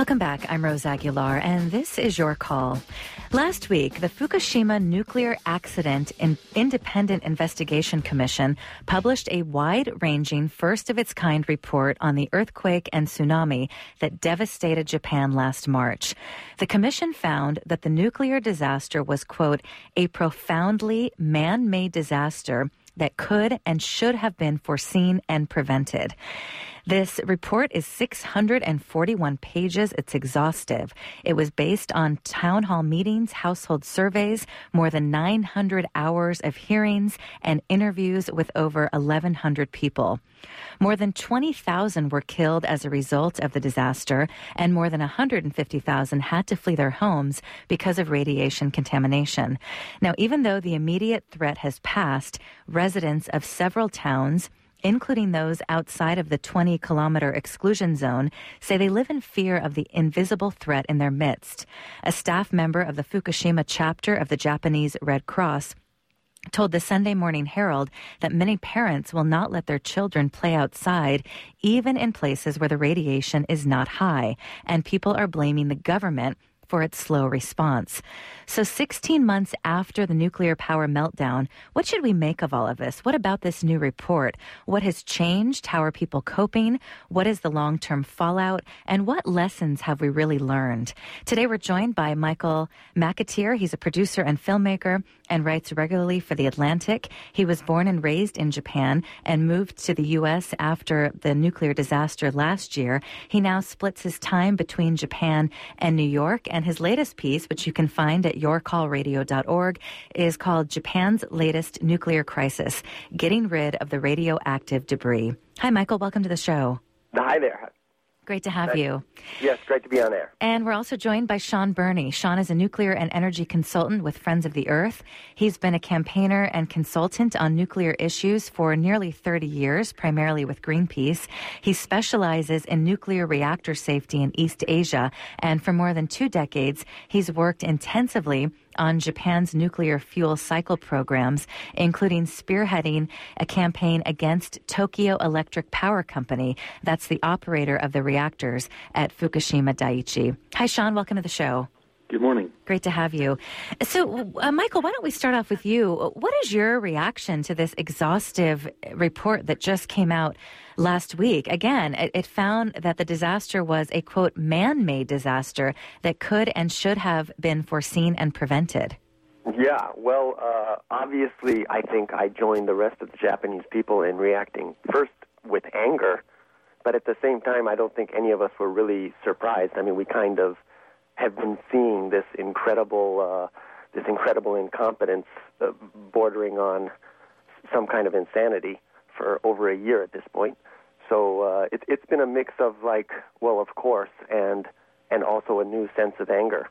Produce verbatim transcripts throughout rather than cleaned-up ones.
Welcome back. I'm Rose Aguilar, and this is your call. Last week, the Fukushima Nuclear Accident Independent Investigation Commission published a wide-ranging, first-of-its-kind report on the earthquake and tsunami that devastated Japan last March. The commission found that the nuclear disaster was, quote, a profoundly man-made disaster that could and should have been foreseen and prevented. This report is six hundred forty-one pages. It's exhaustive. It was based on town hall meetings, household surveys, more than nine hundred hours of hearings, and interviews with over eleven hundred people. More than twenty thousand were killed as a result of the disaster, and more than one hundred fifty thousand had to flee their homes because of radiation contamination. Now, even though the immediate threat has passed, residents of several towns, including those outside of the twenty-kilometer exclusion zone, say they live in fear of the invisible threat in their midst. A staff member of the Fukushima chapter of the Japanese Red Cross told the Sunday Morning Herald that many parents will not let their children play outside, even in places where the radiation is not high, and people are blaming the government for its slow response. So sixteen months after the nuclear power meltdown, what should we make of all of this? What about this new report? What has changed? How are people coping? What is the long-term fallout? And what lessons have we really learned? Today we're joined by Michael McAteer. He's a producer and filmmaker and writes regularly for The Atlantic. He was born and raised in Japan and moved to the U S after the nuclear disaster last year. He now splits his time between Japan and New York, and his latest piece, which you can find at your call radio dot org, is called Japan's Latest Nuclear Crisis, Getting Rid of the Radioactive Debris. Hi, Michael. Welcome to the show. Hi there. Great to have Nice. you. Yes, great to be on air. And we're also joined by Sean Burney. Sean is a nuclear and energy consultant with Friends of the Earth. He's been a campaigner and consultant on nuclear issues for nearly thirty years, primarily with Greenpeace. He specializes in nuclear reactor safety in East Asia, and for more than two decades, he's worked intensively on Japan's nuclear fuel cycle programs, including spearheading a campaign against Tokyo Electric Power Company. That's the operator of the reactors at Fukushima Daiichi. Hi, Sean. Welcome to the show. Good morning. Great to have you. So, uh, Michael, why don't we start off with you? What is your reaction to this exhaustive report that just came out last week? Again, it, it found that the disaster was a, quote, man-made disaster that could and should have been foreseen and prevented. Yeah, well, uh, obviously, I think I joined the rest of the Japanese people in reacting first with anger, but at the same time, I don't think any of us were really surprised. I mean, we kind of have been seeing this incredible, uh, this incredible incompetence uh, bordering on some kind of insanity for over a year at this point. So uh, it, it's been a mix of like, well, of course, and and also a new sense of anger.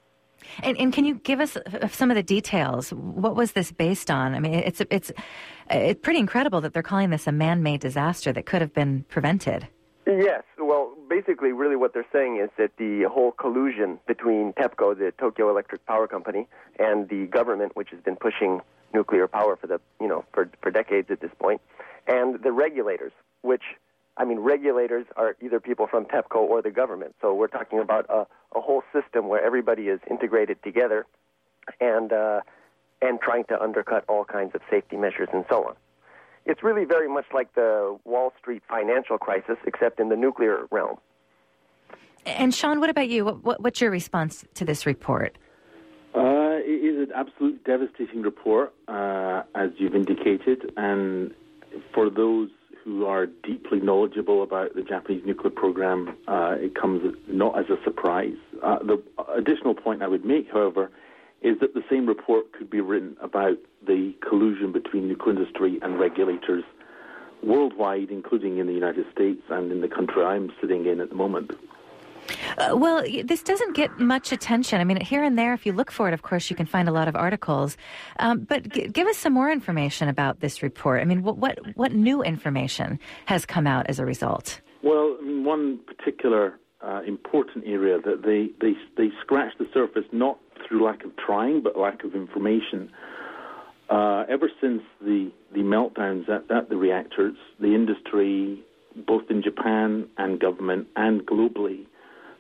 And, and can you give us some of the details? What was this based on? I mean, it's it's it's pretty incredible that they're calling this a man-made disaster that could have been prevented. Yes. Well, basically, really what they're saying is that the whole collusion between TEPCO, the Tokyo Electric Power Company, and the government, which has been pushing nuclear power for the, you know, for, for decades at this point, and the regulators, which, I mean, regulators are either people from TEPCO or the government. So we're talking about a, a whole system where everybody is integrated together and uh, and trying to undercut all kinds of safety measures and so on. It's really very much like the Wall Street financial crisis, except in the nuclear realm. And Sean, what about you? What, what's your response to this report? Uh, it is an absolute devastating report, uh, as you've indicated, and for those who are deeply knowledgeable about the Japanese nuclear program, uh, it comes not as a surprise. Uh, the additional point I would make, however, is that the same report could be written about the collusion between nuclear industry and regulators worldwide, including in the United States and in the country I'm sitting in at the moment. Uh, well, this doesn't get much attention. I mean, here and there, if you look for it, of course, you can find a lot of articles. Um, but g- give us some more information about this report. I mean, what, what what new information has come out as a result? Well, I mean, one particular uh, important area that they, they, they scratched the surface, not through lack of trying, but lack of information. Uh, ever since the, the meltdowns at, at the reactors, the industry, both in Japan and government and globally,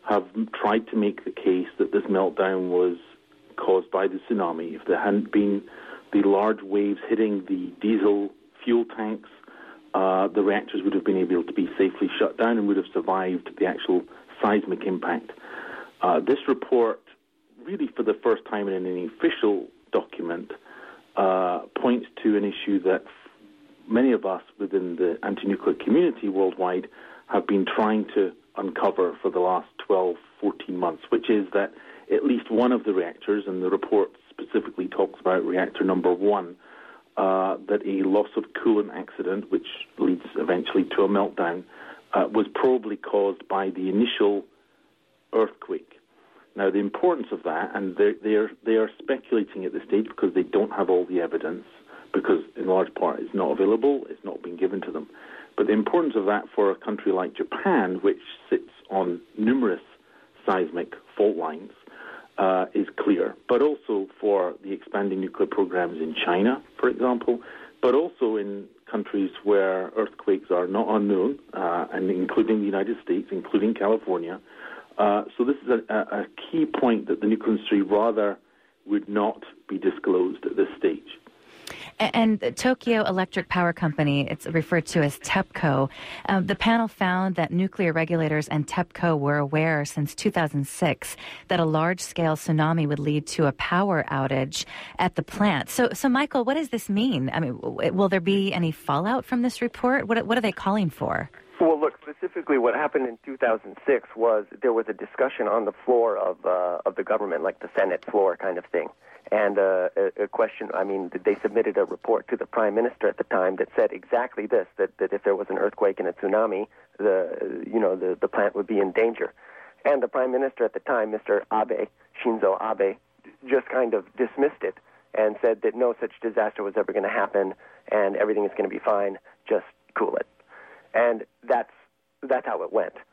have tried to make the case that this meltdown was caused by the tsunami. If there hadn't been the large waves hitting the diesel fuel tanks, uh, the reactors would have been able to be safely shut down and would have survived the actual seismic impact. Uh, this report, really for the first time in any official document, uh, points to an issue that many of us within the anti-nuclear community worldwide have been trying to uncover for the last twelve, fourteen months, which is that at least one of the reactors, and the report specifically talks about reactor number one, uh, that a loss of coolant accident, which leads eventually to a meltdown, uh, was probably caused by the initial earthquake. Now, the importance of that, and they they are they are speculating at this stage because they don't have all the evidence, because in large part it's not available, it's not been given to them. But the importance of that for a country like Japan, which sits on numerous seismic fault lines, uh, is clear. But also for the expanding nuclear programs in China, for example, but also in countries where earthquakes are not unknown, uh, and including the United States, including California. Uh, so this is a, a key point that the nuclear industry rather would not be disclosed at this stage. And the Tokyo Electric Power Company, it's referred to as TEPCO. Uh, the panel found that nuclear regulators and TEPCO were aware since two thousand six that a large-scale tsunami would lead to a power outage at the plant. So, so Michael, what does this mean? I mean, will there be any fallout from this report? What, what are they calling for? Well, look, specifically what happened in two thousand six was there was a discussion on the floor of uh, of the government, like the Senate floor kind of thing. And uh, a, a question, I mean, they submitted a report to the Prime Minister at the time that said exactly this, that, that if there was an earthquake and a tsunami, the, you know, the, the plant would be in danger. And the Prime Minister at the time, Mister Abe, Shinzo Abe, just kind of dismissed it and said that no such disaster was ever going to happen and everything is going to be fine, just cool it. And that's that's how it went.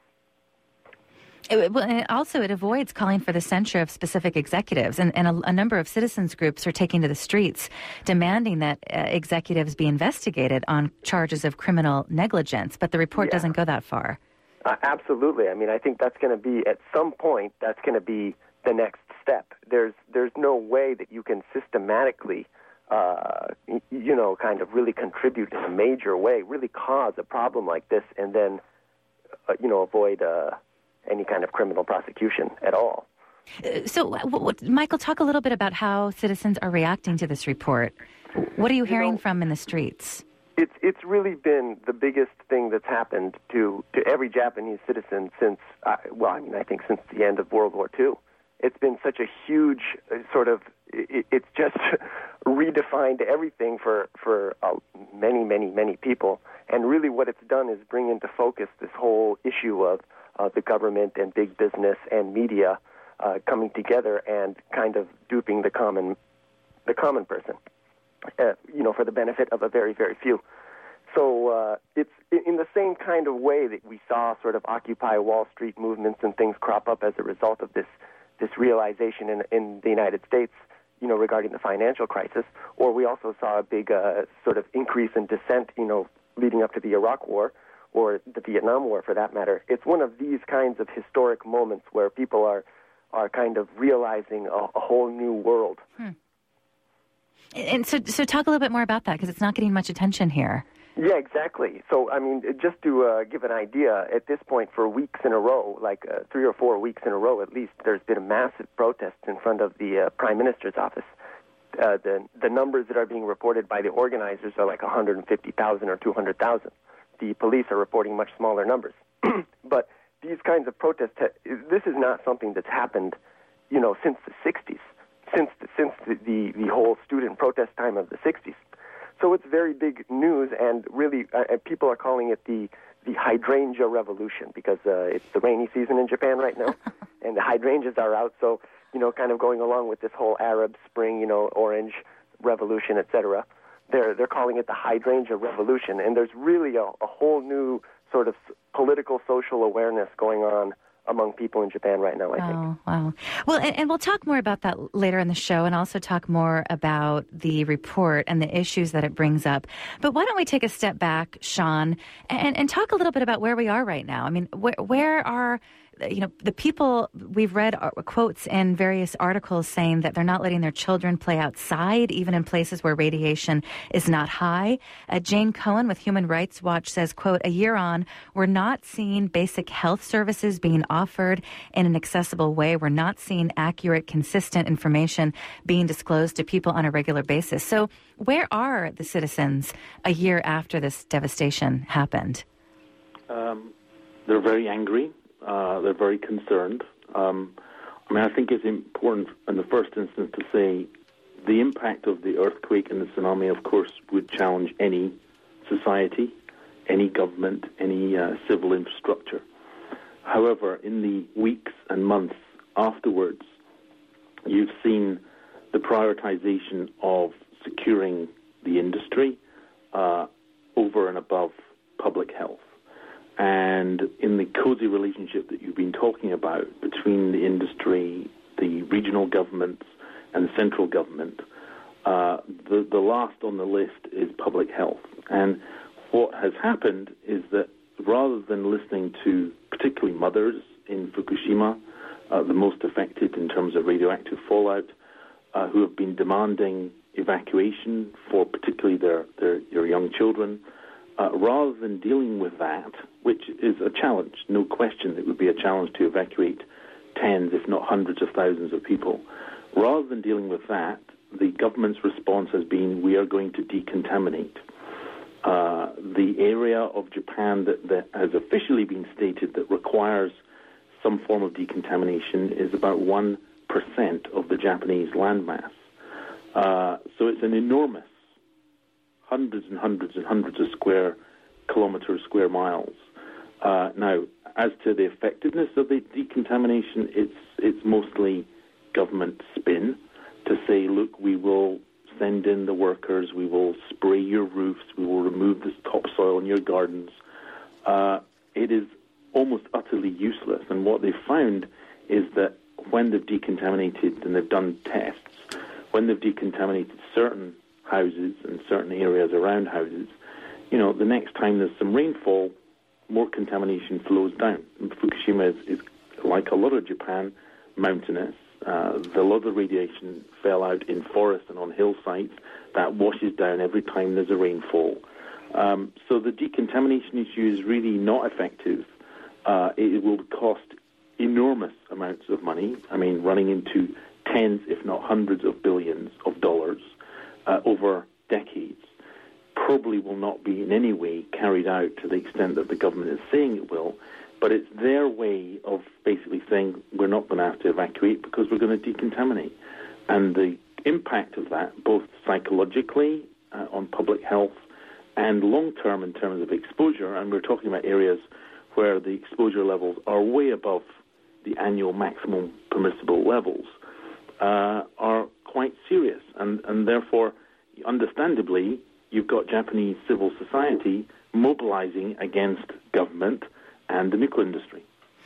It, well, and also, it avoids calling for the censure of specific executives, and, and a, a number of citizens groups are taking to the streets demanding that uh, executives be investigated on charges of criminal negligence. But the report yeah. doesn't go that far. Uh, absolutely. I mean, I think that's going to be, at some point, that's going to be the next step. There's there's no way that you can systematically, uh, you know, kind of really contribute in a major way, really cause a problem like this, and then, uh, you know, avoid Uh, any kind of criminal prosecution at all. Uh, so, w- w- Michael, talk a little bit about how citizens are reacting to this report. What are you hearing you know, from in the streets? It's it's really been the biggest thing that's happened to, to every Japanese citizen since, uh, well, I mean, I think since the end of World War Two. It's been such a huge uh, sort of, it, it's just redefined everything for, for uh, many, many, many people. And really what it's done is bring into focus this whole issue of Uh, the government and big business and media uh, coming together and kind of duping the common, the common person, uh, you know, for the benefit of a very, very few. So uh, it's in the same kind of way that we saw sort of Occupy Wall Street movements and things crop up as a result of this this realization in, in the United States, you know, regarding the financial crisis. Or we also saw a big uh, sort of increase in dissent, you know, leading up to the Iraq War, or the Vietnam War for that matter. It's one of these kinds of historic moments where people are are kind of realizing a, a whole new world. Hmm. And so, so talk a little bit more about that, because it's not getting much attention here. Yeah, exactly. So, I mean, just to uh, give an idea, at this point, for weeks in a row, like uh, three or four weeks in a row at least, there's been a massive protest in front of the uh, Prime Minister's office. Uh, the, the numbers that are being reported by the organizers are like one hundred fifty thousand or two hundred thousand. The police are reporting much smaller numbers. But these kinds of protests, this is not something that's happened, you know, since the sixties, since the, since the, the, the whole student protest time of the sixties. So it's very big news, and really uh, people are calling it the, the hydrangea revolution, because uh, it's the rainy season in Japan right now, and the hydrangeas are out. So, you know, kind of going along with this whole Arab Spring, you know, orange revolution, et cetera. They're, they're calling it the hydrangea revolution, and there's really a, a whole new sort of political, social awareness going on among people in Japan right now, I think. Oh, wow. Well, and, and we'll talk more about that later in the show, and also talk more about the report and the issues that it brings up. But why don't we take a step back, Sean, and, and talk a little bit about where we are right now? I mean, where, where are you know, the people, we've read quotes in various articles saying that they're not letting their children play outside, even in places where radiation is not high. Uh, Jane Cohen with Human Rights Watch says, quote, a year on, we're not seeing basic health services being offered in an accessible way. We're not seeing accurate, consistent information being disclosed to people on a regular basis. So where are the citizens a year after this devastation happened? Um, they're very angry. Uh, they're very concerned. Um, I mean, I think it's important in the first instance to say the impact of the earthquake and the tsunami, of course, would challenge any society, any government, any uh, civil infrastructure. However, in the weeks and months afterwards, you've seen the prioritization of securing the industry uh, over and above public health. And in the cozy relationship that you've been talking about between the industry, the regional governments, and the central government, uh, the, the last on the list is public health. And what has happened is that rather than listening to particularly mothers in Fukushima, uh, the most affected in terms of radioactive fallout, uh, who have been demanding evacuation for particularly their, their, their young children, Uh, rather than dealing with that, which is a challenge, no question it would be a challenge to evacuate tens, if not hundreds of thousands of people, rather than dealing with that, the government's response has been, we are going to decontaminate. Uh, the area of Japan that, that has officially been stated that requires some form of decontamination is about one percent of the Japanese landmass. Uh, so it's an enormous hundreds and hundreds and hundreds of square kilometres, square miles. Uh, now, as to the effectiveness of the decontamination, it's it's mostly government spin to say, look, we will send in the workers, we will spray your roofs, we will remove this topsoil in your gardens. Uh, it is almost utterly useless. And what they've found is that when they've decontaminated, and they've done tests, when they've decontaminated certain houses and certain areas around houses, you know, the next time there's some rainfall, more contamination flows down. And Fukushima is, is, like a lot of Japan, mountainous. Uh, a lot of the radiation fell out in forests and on hillsides. That washes down every time there's a rainfall. Um, so the decontamination issue is really not effective. Uh, it will cost enormous amounts of money. I mean, running into tens, if not hundreds of billions of dollars Uh, over decades, probably will not be in any way carried out to the extent that the government is saying it will, but it's their way of basically saying we're not going to have to evacuate because we're going to decontaminate. And the impact of that, both psychologically uh, on public health and long-term in terms of exposure, and we're talking about areas where the exposure levels are way above the annual maximum permissible levels, uh, are quite serious, and, and therefore, understandably, you've got Japanese civil society mobilizing against government and the nuclear industry.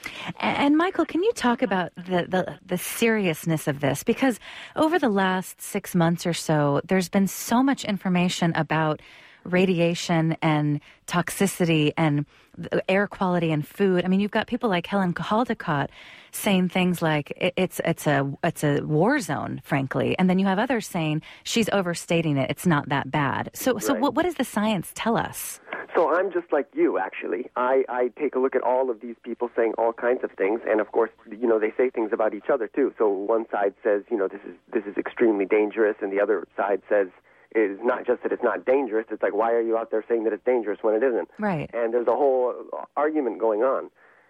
And Michael, can you talk about the, the, the seriousness of this? Because over the last six months or so, there's been so much information about radiation and toxicity and air quality and food. I mean, you've got people like Helen Caldicott saying things like it, it's it's a it's a war zone, frankly, and then you have others saying she's overstating it. It's not that bad. So so right. what, what does the science tell us? So I'm just like you, actually. I, I take a look at all of these people saying all kinds of things, and of course, you know, they say things about each other too. So one side says, you know, this is this is extremely dangerous, and the other side says, is not just that it's not dangerous, it's like, why are you out there saying that it's dangerous when it isn't? Right. And there's a whole argument going on.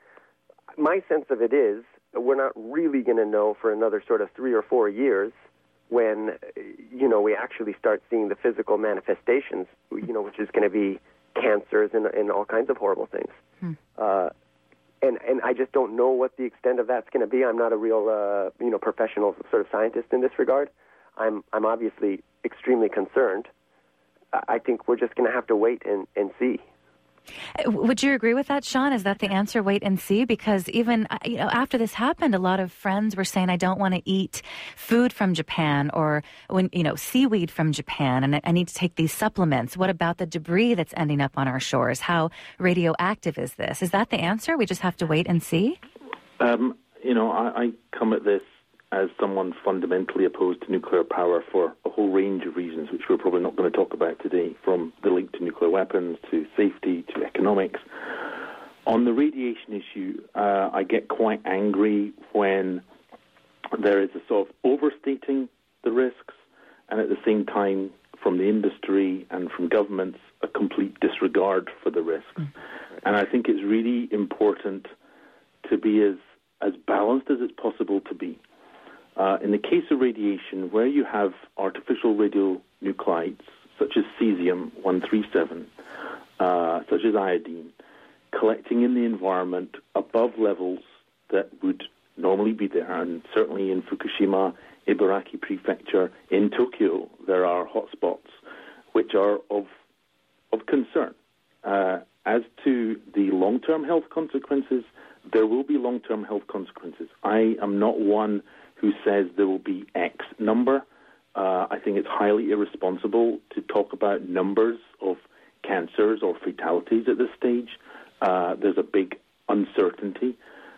My sense of it is we're not really going to know for another sort of three or four years when, you know, we actually start seeing the physical manifestations, you know, which is going to be cancers and, and all kinds of horrible things. Hmm. Uh, and, and I just don't know what the extent of that's going to be. I'm not a real, uh, you know, professional sort of scientist in this regard. I'm I'm obviously extremely concerned. I think we're just going to have to wait and, and see. Would you agree with that, Sean? Is that the answer, wait and see? Because even you know, after this happened, a lot of friends were saying, I don't want to eat food from Japan or when you know seaweed from Japan, and I need to take these supplements. What about the debris that's ending up on our shores? How radioactive is this? Is that the answer? We just have to wait and see? Um, you know, I, I come at this as someone fundamentally opposed to nuclear power for a whole range of reasons, which we're probably not going to talk about today, from the link to nuclear weapons, to safety, to economics. On the radiation issue, uh, I get quite angry when there is a sort of overstating the risks, and at the same time, from the industry and from governments, a complete disregard for the risks. Mm. And I think it's really important to be as, as balanced as it's possible to be. Uh, in the case of radiation, where you have artificial radionuclides, such as cesium one thirty-seven, uh, such as iodine, collecting in the environment above levels that would normally be there, and certainly in Fukushima, Ibaraki Prefecture, in Tokyo, there are hotspots which are of of concern. Uh, as to the long-term health consequences, there will be long-term health consequences. I am not one who says there will be X number. Uh, I think it's highly irresponsible to talk about numbers of cancers or fatalities at this stage. Uh, there's a big uncertainty.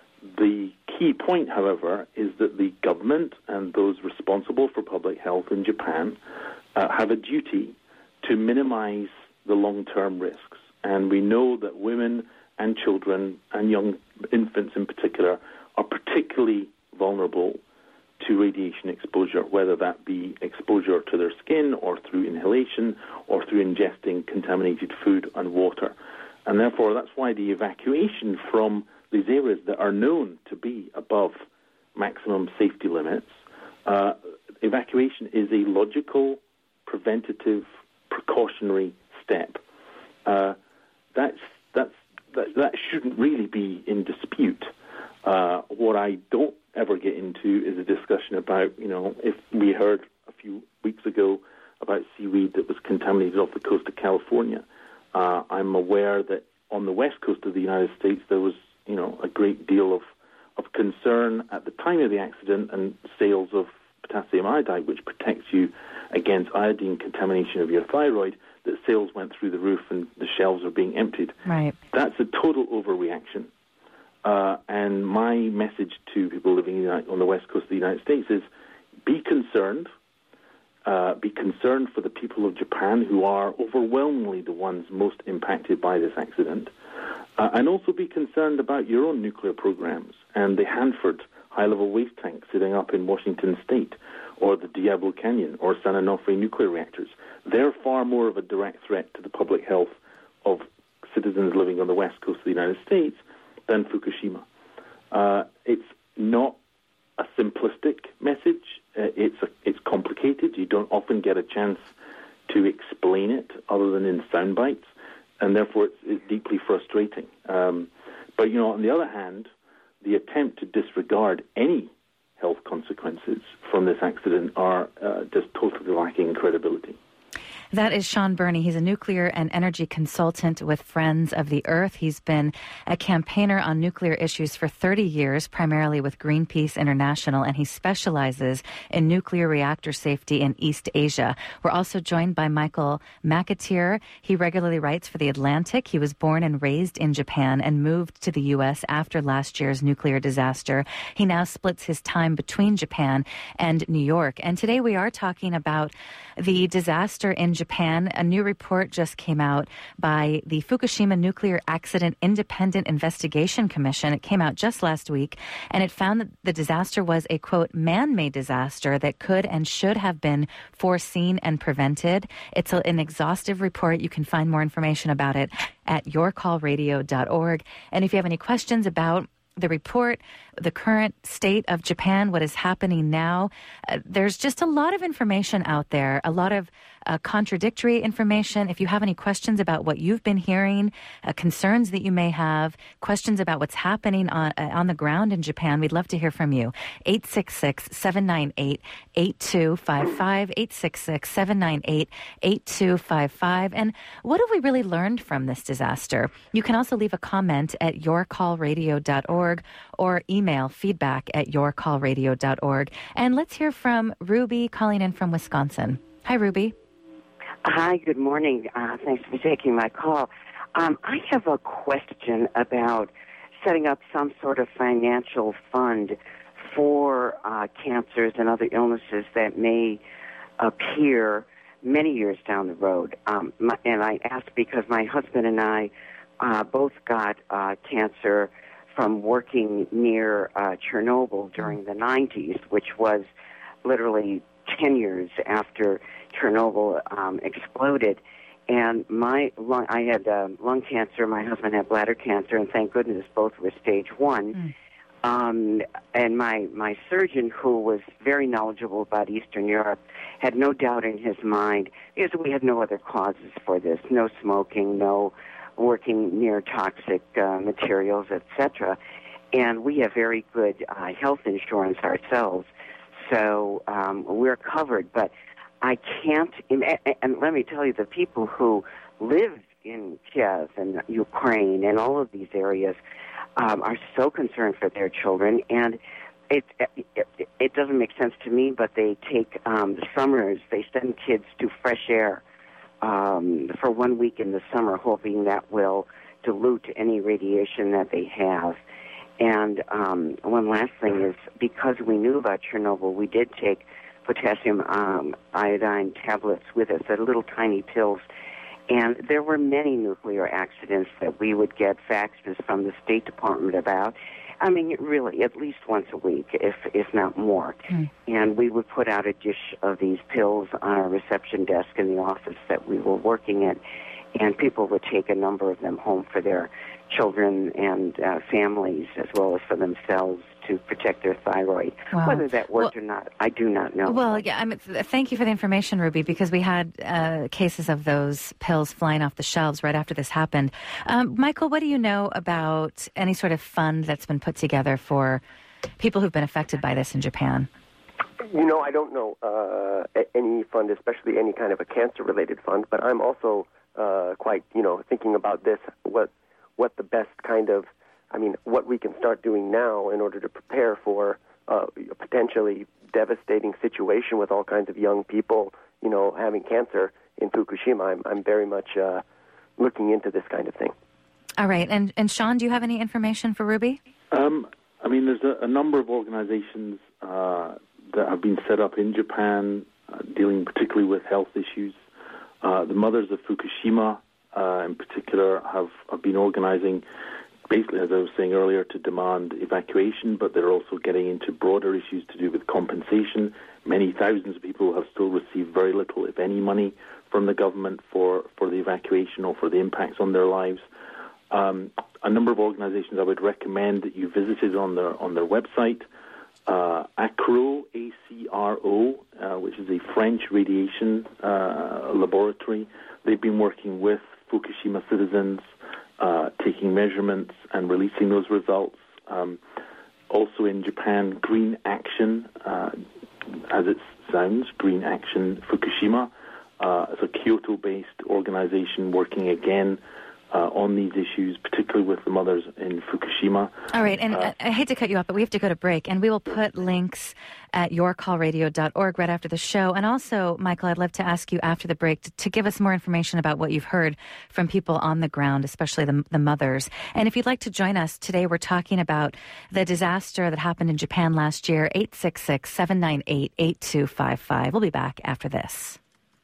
The key point, however, is that the government and those responsible for public health in Japan uh, have a duty to minimize the long-term risks. And we know that women and children and young infants in particular are particularly vulnerable to radiation exposure, whether that be exposure to their skin or through inhalation or through ingesting contaminated food and water. And therefore, that's why the evacuation from these areas that are known to be above maximum safety limits, uh, evacuation is a logical, preventative, precautionary step. Uh, that's, that's, that, that shouldn't really be in dispute. Uh, what I don't ever get into is a discussion about, you know, if we heard a few weeks ago about seaweed that was contaminated off the coast of California. Uh, I'm aware that on the west coast of the United States there was, you know, a great deal of, of concern at the time of the accident and sales of potassium iodide, which protects you against iodine contamination of your thyroid, that sales went through the roof and the shelves are being emptied. Right. That's a total overreaction. Uh, and my message to people living on the west coast of the United States is be concerned. Uh, be concerned for the people of Japan, who are overwhelmingly the ones most impacted by this accident. Uh, and also be concerned about your own nuclear programs and the Hanford high-level waste tank sitting up in Washington State, or the Diablo Canyon or San Onofre nuclear reactors. They're far more of a direct threat to the public health of citizens living on the west coast of the United States than Fukushima. Uh, it's not a simplistic message. Uh, it's a, it's complicated. You don't often get a chance to explain it other than in sound bites, and therefore it's, it's deeply frustrating. Um, but, you know, on the other hand, the attempt to disregard any health consequences from this accident are uh, just totally lacking credibility. That is Sean Burney. He's a nuclear and energy consultant with Friends of the Earth. He's been a campaigner on nuclear issues for thirty years, primarily with Greenpeace International, and he specializes in nuclear reactor safety in East Asia. We're also joined by Michael McAteer. He regularly writes for The Atlantic. He was born and raised in Japan and moved to the U S after last year's nuclear disaster. He now splits his time between Japan and New York. And today we are talking about the disaster in Japan. A new report just came out by the Fukushima Nuclear Accident Independent Investigation Commission. It came out just last week, and it found that the disaster was a, quote, man-made disaster that could and should have been foreseen and prevented. It's a, an exhaustive report. You can find more information about it at your call radio dot org. And if you have any questions about the report, the current state of Japan, what is happening now, uh, there's just a lot of information out there, a lot of uh, contradictory information. If you have any questions about what you've been hearing, uh, concerns that you may have, questions about what's happening on, uh, on the ground in Japan, we'd love to hear from you. eight six six, seven nine eight, eight two five five, eight six six, seven nine eight, eight two five five. And what have we really learned from this disaster? You can also leave a comment at your call radio dot org or email feedback at your call radio dot org. And let's hear from Ruby calling in from Wisconsin. Hi, Ruby. Hi, good morning. Uh, thanks for taking my call. Um, I have a question about setting up some sort of financial fund for uh, cancers and other illnesses that may appear many years down the road. Um, my, and I asked because my husband and I uh, both got uh, cancer from working near uh, Chernobyl during the nineties, which was literally ten years after Chernobyl um, exploded. And my lung, I had um, lung cancer, my husband had bladder cancer, and thank goodness both were stage one. Mm. Um, and my, my surgeon, who was very knowledgeable about Eastern Europe, had no doubt in his mind, because we had no other causes for this, no smoking, no working near toxic uh, materials, et cetera. And we have very good uh, health insurance ourselves, so um, we're covered. But I can't, and let me tell you, the people who live in Kiev and Ukraine and all of these areas um, are so concerned for their children, and it, it it doesn't make sense to me, but they take um, the summers, they send kids to fresh air um, for one week in the summer, hoping that will dilute any radiation that they have. And um, one last thing is, because we knew about Chernobyl, we did take potassium um, iodine tablets with us, they're little tiny pills. And there were many nuclear accidents that we would get faxes from the State Department about. I mean, really, at least once a week, if if not more. Mm. And we would put out a dish of these pills on our reception desk in the office that we were working in, and people would take a number of them home for their children and uh, families, as well as for themselves, to protect their thyroid. Wow. Whether that worked well, or not, I do not know. Well, yeah, I mean, thank you for the information, Ruby, because we had uh, cases of those pills flying off the shelves right after this happened. Um, Michael, what do you know about any sort of fund that's been put together for people who've been affected by this in Japan? You know, I don't know uh, any fund, especially any kind of a cancer-related fund, but I'm also uh, quite, you know, thinking about this, what what the best kind of, I mean, what we can start doing now in order to prepare for uh, a potentially devastating situation with all kinds of young people, you know, having cancer in Fukushima. I'm, I'm very much uh, looking into this kind of thing. All right. And, and Sean, do you have any information for Ruby? Um, I mean, there's a, a number of organizations uh, that have been set up in Japan uh, dealing particularly with health issues. Uh, the Mothers of Fukushima, uh, in particular, have, have been organizing, basically, as I was saying earlier, to demand evacuation, but they're also getting into broader issues to do with compensation. Many thousands of people have still received very little, if any, money from the government for, for the evacuation or for the impacts on their lives. Um, a number of organizations I would recommend that you visited on their on their website. Uh, ACRO, A C R O, uh, which is a French radiation uh, laboratory. They've been working with Fukushima citizens, uh, taking measurements and releasing those results. Um, also in Japan, Green Action, uh, as it sounds, Green Action Fukushima. Uh, it's a Kyoto-based organization working again Uh, on these issues, particularly with the mothers in Fukushima. All right, and uh, I hate to cut you off, but we have to go to break, and we will put links at your call radio dot org right after the show. And also, Michael, I'd love to ask you after the break to, to give us more information about what you've heard from people on the ground, especially the, the mothers. And if you'd like to join us, today we're talking about the disaster that happened in Japan last year, eight six six, seven nine eight, eight two five five. We'll be back after this.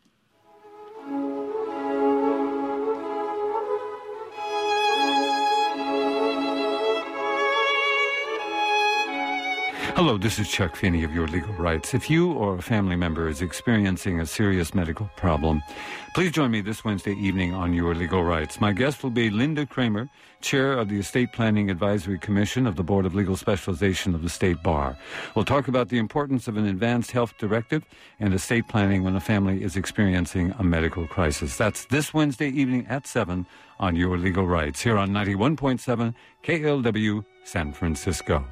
Hello, this is Chuck Finney of Your Legal Rights. If you or a family member is experiencing a serious medical problem, please join me this Wednesday evening on Your Legal Rights. My guest will be Linda Kramer, Chair of the Estate Planning Advisory Commission of the Board of Legal Specialization of the State Bar. We'll talk about the importance of an advanced health directive and estate planning when a family is experiencing a medical crisis. That's this Wednesday evening at seven on Your Legal Rights, here on ninety-one point seven K L W San Francisco.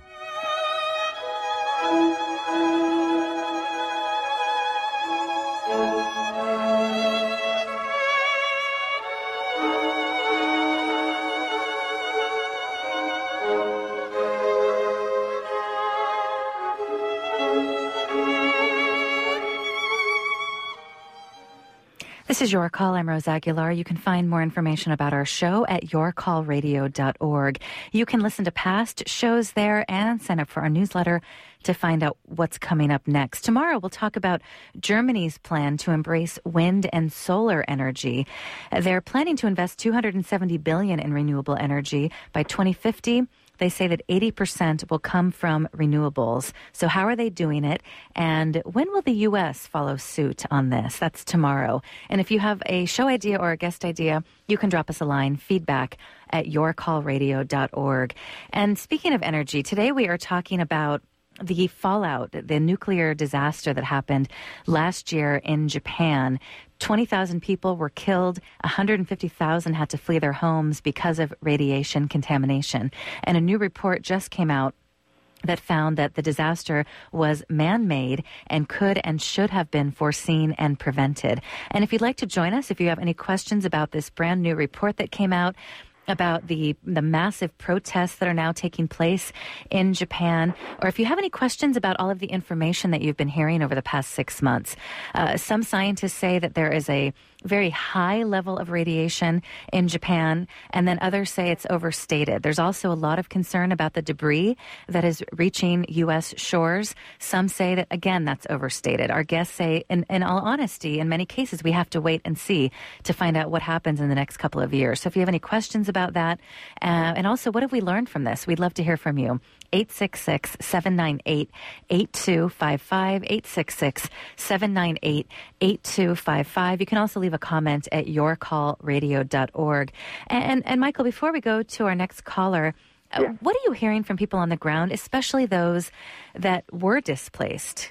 This is Your Call. I'm Rose Aguilar. You can find more information about our show at your call radio dot org. You can listen to past shows there and sign up for our newsletter to find out what's coming up next. Tomorrow, we'll talk about Germany's plan to embrace wind and solar energy. They're planning to invest two hundred seventy billion dollars in renewable energy by twenty fifty. They say that eighty percent will come from renewables. So how are they doing it? And when will the U S follow suit on this? That's tomorrow. And if you have a show idea or a guest idea, you can drop us a line, feedback at your call radio dot org. And speaking of energy, today we are talking about the fallout, the nuclear disaster that happened last year in Japan. twenty thousand people were killed. one hundred fifty thousand had to flee their homes because of radiation contamination. And a new report just came out that found that the disaster was man-made and could and should have been foreseen and prevented. And if you'd like to join us, if you have any questions about this brand new report that came out, about the the massive protests that are now taking place in Japan, or if you have any questions about all of the information that you've been hearing over the past six months. Uh, some scientists say that there is a very high level of radiation in Japan, and then others say it's overstated. There's also a lot of concern about the debris that is reaching U S shores. Some say that, again, that's overstated. Our guests say, in, in all honesty, in many cases, we have to wait and see to find out what happens in the next couple of years. So if you have any questions about that, uh, and also, what have we learned from this? We'd love to hear from you. eight six six, seven nine eight, eight two five five, eight six six, seven nine eight, eight two five five. You can also leave a comment at your call radio dot org. And, and, and Michael, before we go to our next caller, yeah. uh, what are you hearing from people on the ground, especially those that were displaced?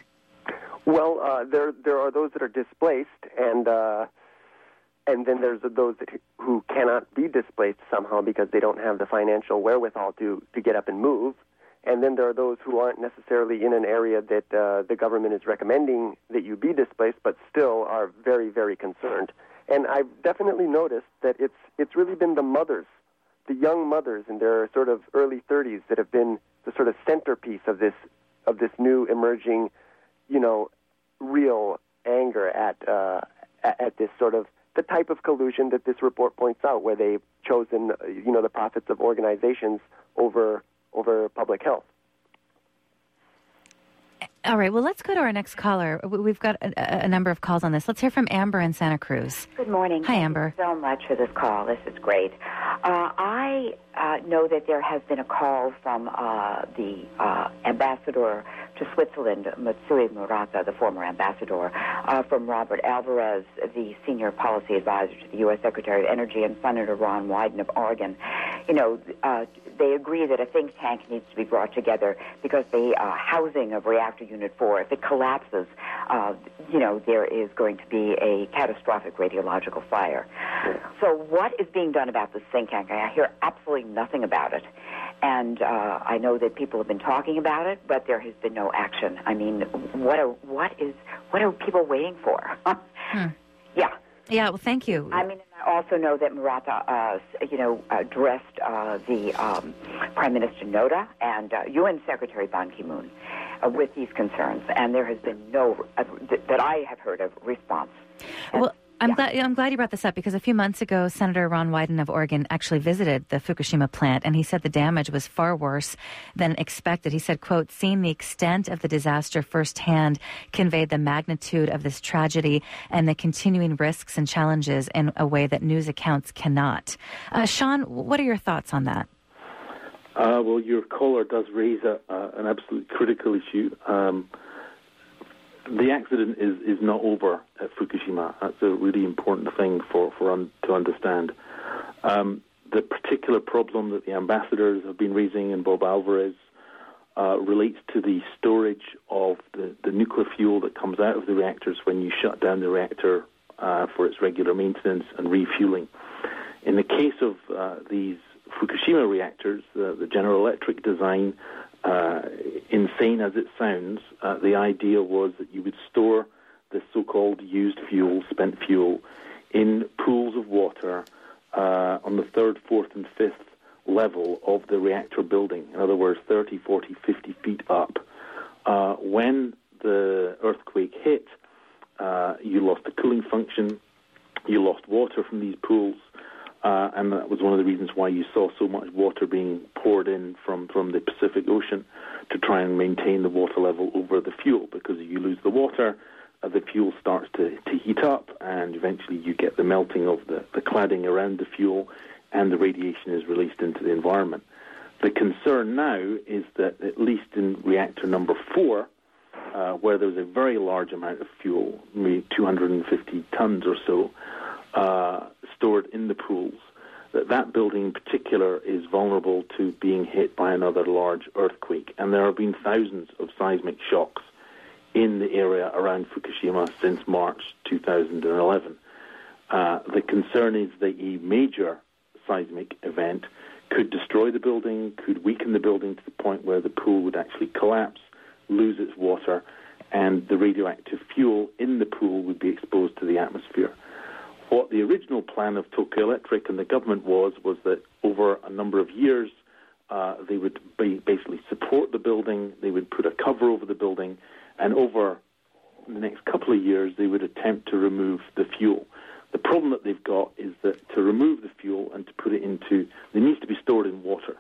Well, uh, there there are those that are displaced, and uh, and then there's those that, who cannot be displaced somehow because they don't have the financial wherewithal to, to get up and move. And then there are those who aren't necessarily in an area that uh, the government is recommending that you be displaced, but still are very, very concerned. And I've definitely noticed that it's it's really been the mothers, the young mothers in their sort of early thirties that have been the sort of centerpiece of this of this new emerging, you know, real anger at uh, at this sort of the type of collusion that this report points out, where they've chosen, you know, the profits of organizations over over public health. All right, well, let's go to our next caller. We've got a, a number of calls on this. Let's hear from Amber in Santa Cruz. Good morning. Hi, Amber. Thank you so much for this call. This is great. Uh, I uh, know that there has been a call from uh, the uh, ambassador to Switzerland, Matsui Murata, the former ambassador, uh, from Robert Alvarez, the senior policy advisor to the U S Secretary of Energy, and Senator Ron Wyden of Oregon. You know, uh, they agree that a think tank needs to be brought together because the uh, housing of reactor Unit four, if it collapses, uh, you know, there is going to be a catastrophic radiological fire. So what is being done about this think tank? I hear absolutely nothing about it. And uh, I know that people have been talking about it, but there has been no action. I mean, what are, what is what are people waiting for? hmm. Yeah. Yeah, well, thank you. I mean, I also know that Murata, uh, you know, addressed uh, the um, Prime Minister Noda and uh, U N Secretary Ban Ki-moon uh, with these concerns, and there has been no, uh, th- that I have heard of, response. And, well, I'm yeah. glad I'm glad you brought this up, because a few months ago, Senator Ron Wyden of Oregon actually visited the Fukushima plant, and he said the damage was far worse than expected. He said, quote, "Seeing the extent of the disaster firsthand conveyed the magnitude of this tragedy and the continuing risks and challenges in a way that news accounts cannot." Uh, Sean, what are your thoughts on that? Uh, well, your caller does raise a, uh, an absolute critical issue. Um, The accident is, is not over at Fukushima. That's a really important thing for, for un, to understand. Um, the particular problem that the ambassadors have been raising, and Bob Alvarez, uh, relates to the storage of the, the nuclear fuel that comes out of the reactors when you shut down the reactor uh, for its regular maintenance and refueling. In the case of uh, these Fukushima reactors, uh, the General Electric design, Uh, insane as it sounds, uh, the idea was that you would store the so-called used fuel, spent fuel, in pools of water uh, on the third, fourth, and fifth level of the reactor building. In other words, thirty, forty, fifty feet up. Uh, when the earthquake hit, uh, you lost the cooling function, you lost water from these pools, uh, and that was one of the reasons why you saw so much water being poured in from, from the Pacific Ocean to try and maintain the water level over the fuel, because if you lose the water, uh, the fuel starts to, to heat up, and eventually you get the melting of the, the cladding around the fuel, and the radiation is released into the environment. The concern now is that at least in reactor number four, uh, where there's a very large amount of fuel, maybe two hundred fifty tons or so, uh, stored in the pools, that that building in particular is vulnerable to being hit by another large earthquake. And there have been thousands of seismic shocks in the area around Fukushima since March two thousand eleven. Uh, the concern is that a major seismic event could destroy the building, could weaken the building to the point where the pool would actually collapse, lose its water, and the radioactive fuel in the pool would be exposed to the atmosphere. What the original plan of Tokyo Electric and the government was, was that over a number of years, uh, they would be basically support the building, they would put a cover over the building, and over the next couple of years, they would attempt to remove the fuel. The problem that they've got is that to remove the fuel and to put it into, it needs to be stored in water.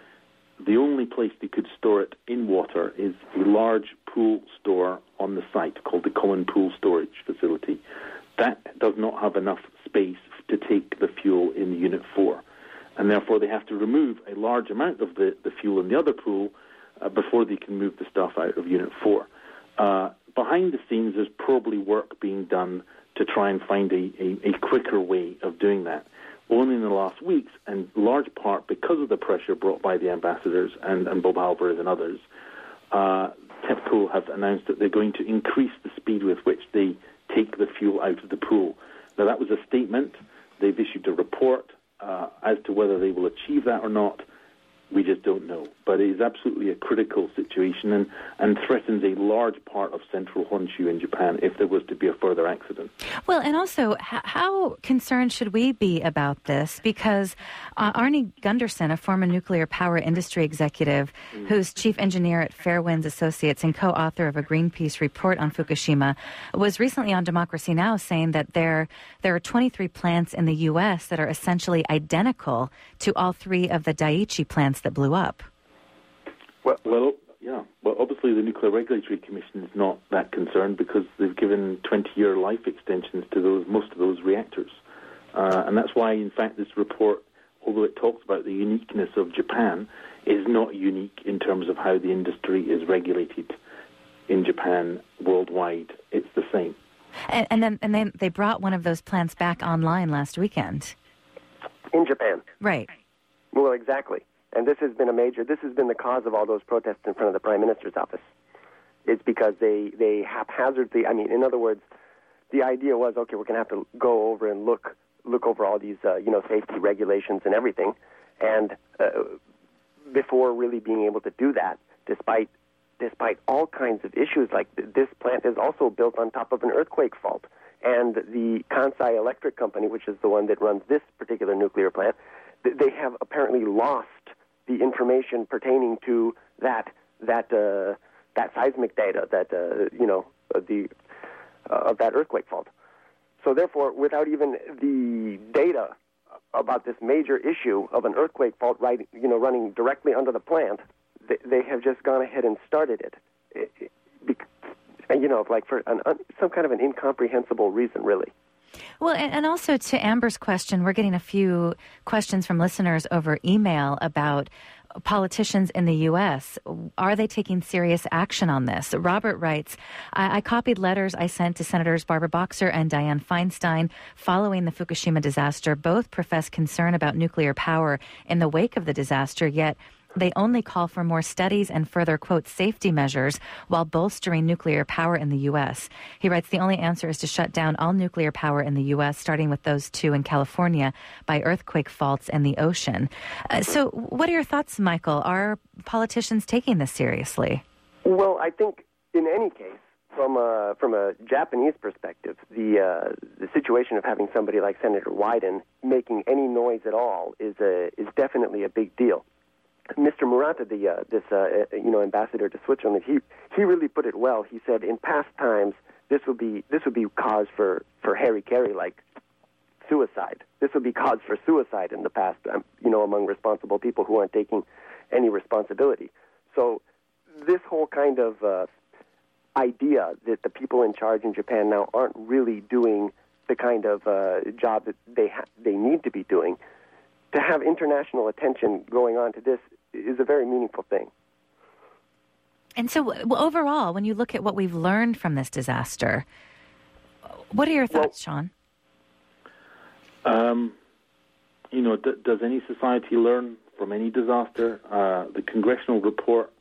The only place they could store it in water is a large pool store on the site called the Common Pool Storage Facility. That does not have enough space to take the fuel in Unit four. And therefore they have to remove a large amount of the, the fuel in the other pool uh, before they can move the stuff out of Unit four. Uh, behind the scenes, there's probably work being done to try and find a, a, a quicker way of doing that. Only in the last weeks, and large part because of the pressure brought by the ambassadors and, and Bob Halbert and others, uh, TEPCO have announced that they're going to increase the speed with which they take the fuel out of the pool. Now, that was a statement. They've issued a report. Uh, as to whether they will achieve that or not, we just don't know. But it is absolutely a critical situation and, and threatens a large part of central Honshu in Japan if there was to be a further accident. Well, and also, h- how concerned should we be about this? Because uh, Arnie Gunderson, a former nuclear power industry executive mm. who's chief engineer at Fairwinds Associates and co-author of a Greenpeace report on Fukushima, was recently on Democracy Now! Saying that there, there are twenty-three plants in the U S that are essentially identical to all three of the Daiichi plants that blew up. Well, well, yeah. Well, obviously the Nuclear Regulatory Commission is not that concerned because they've given twenty-year life extensions to those most of those reactors. Uh, and that's why, in fact, this report, although it talks about the uniqueness of Japan, is not unique in terms of how the industry is regulated in Japan worldwide. It's the same. And, and then and then they brought one of those plants back online last weekend. In Japan. Right. Well, exactly. And this has been a major, this has been the cause of all those protests in front of the Prime Minister's office. It's because they, they haphazardly, I mean, in other words, the idea was, okay, we're going to have to go over and look look over all these, uh, you know, safety regulations and everything, and uh, before really being able to do that, despite despite all kinds of issues, like this plant is also built on top of an earthquake fault, and the Kansai Electric Company, which is the one that runs this particular nuclear plant, they have apparently lost the information pertaining to that that uh, that seismic data, that uh, you know the uh, of that earthquake fault. So therefore, without even the data about this major issue of an earthquake fault, right, you know, running directly under the plant, they, they have just gone ahead and started it. it, it bec- you know, like for an, un, some kind of an incomprehensible reason, really. Well, and also to Amber's question, we're getting a few questions from listeners over email about politicians in the U S. Are they taking serious action on this? Robert writes, I, I copied letters I sent to Senators Barbara Boxer and Dianne Feinstein following the Fukushima disaster. Both profess concern about nuclear power in the wake of the disaster, yet they only call for more studies and further, quote, safety measures while bolstering nuclear power in the U S. He writes, the only answer is to shut down all nuclear power in the U S, starting with those two in California by earthquake faults and the ocean. Uh, so what are your thoughts, Michael? Are politicians taking this seriously? Well, I think in any case, from a, from a Japanese perspective, the uh, the situation of having somebody like Senator Wyden making any noise at all is a, is definitely a big deal. Mister Murata, the uh, this uh, you know ambassador to Switzerland, he he really put it well. He said, in past times, this would be this would be cause for, for Harry Carey, like suicide. This would be cause for suicide in the past, um, you know, among responsible people who aren't taking any responsibility. So this whole kind of uh, idea that the people in charge in Japan now aren't really doing the kind of uh, job that they ha- they need to be doing, to have international attention going on to this is a very meaningful thing. And so well, overall, when you look at what we've learned from this disaster, what are your thoughts, well, Sean? Um, you know, d- does any society learn from any disaster? Uh, the congressional report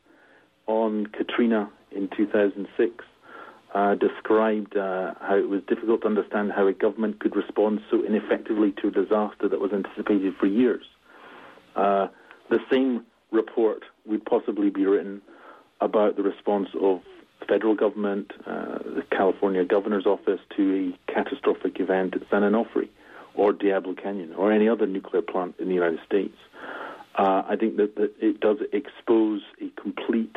on Katrina in two thousand six uh, described uh, how it was difficult to understand how a government could respond so ineffectively to a disaster that was anticipated for years. Uh, the same report would possibly be written about the response of the federal government, uh, the California governor's office to a catastrophic event at San Onofre or Diablo Canyon or any other nuclear plant in the United States. Uh, I think that, that it does expose a complete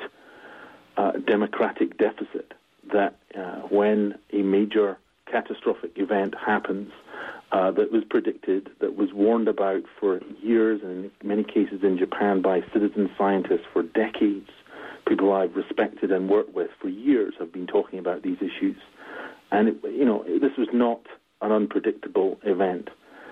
uh, democratic deficit that uh, when a major catastrophic event happens uh, that was predicted, that was warned about for years, and in many cases in Japan by citizen scientists for decades, people I've respected and worked with for years have been talking about these issues. And, it, you know, this was not an unpredictable event.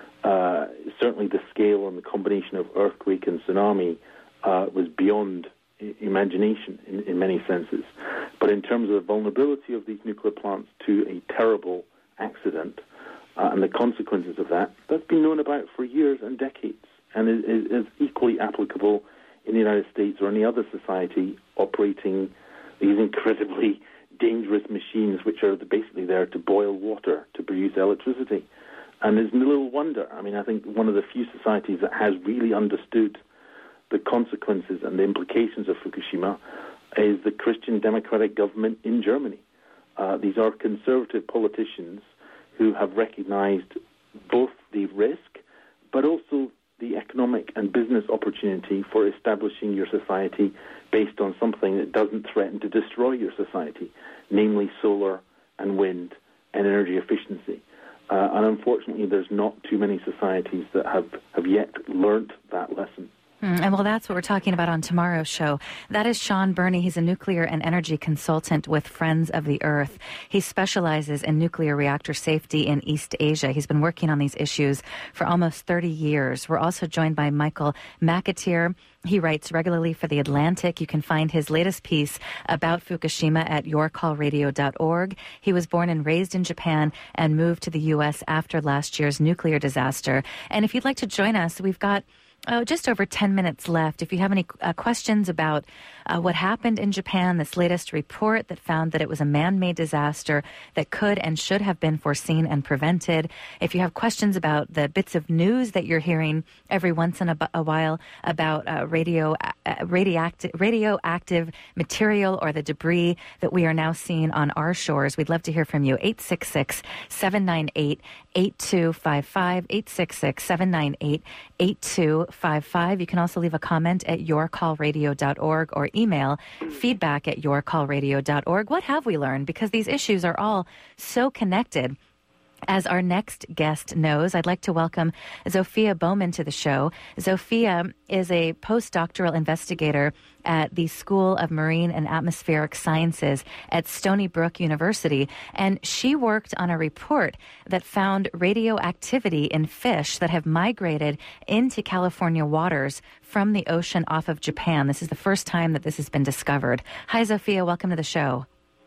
Uh, certainly the scale and the combination of earthquake and tsunami uh, was beyond I- imagination in, in many senses. But in terms of the vulnerability of these nuclear plants to a terrible accident uh, and the consequences of that, that's been known about for years and decades, and is, is equally applicable in the United States or any other society operating these incredibly dangerous machines which are basically there to boil water to produce electricity. And there's no little wonder. I mean, I think one of the few societies that has really understood the consequences and the implications of Fukushima is the Christian Democratic government in Germany. Uh, these are conservative politicians who have recognized both the risk but also the economic and business opportunity for establishing your society based on something that doesn't threaten to destroy your society, namely solar and wind and energy efficiency. Uh, and unfortunately, there's not too many societies that have, have yet learnt that lesson. Mm, and well, that's what we're talking about on tomorrow's show. That is Sean Burney. He's a nuclear and energy consultant with Friends of the Earth. He specializes in nuclear reactor safety in East Asia. He's been working on these issues for almost thirty years. We're also joined by Michael McAteer. He writes regularly for The Atlantic. You can find his latest piece about Fukushima at your call radio dot org. He was born and raised in Japan and moved to the U S after last year's nuclear disaster. And if you'd like to join us, we've got Oh, just over ten minutes left. If you have any uh, questions about uh, what happened in Japan, this latest report that found that it was a man-made disaster that could and should have been foreseen and prevented. If you have questions about the bits of news that you're hearing every once in a, a while about uh, radio, uh, radioactive, radioactive material or the debris that we are now seeing on our shores, we'd love to hear from you. eight six six, seven nine eight, eight two five five, eight six six, seven nine eight, eight two five five. You can also leave a comment at your call radio dot org or email feedback at your call radio dot org. What have we learned? Because these issues are all so connected. As our next guest knows, I'd like to welcome Zofia Bowman to the show. Zofia is a postdoctoral investigator at the School of Marine and Atmospheric Sciences at Stony Brook University, and she worked on a report that found radioactivity in fish that have migrated into California waters from the ocean off of Japan. This is the first time that this has been discovered. Hi, Zofia. Welcome to the show.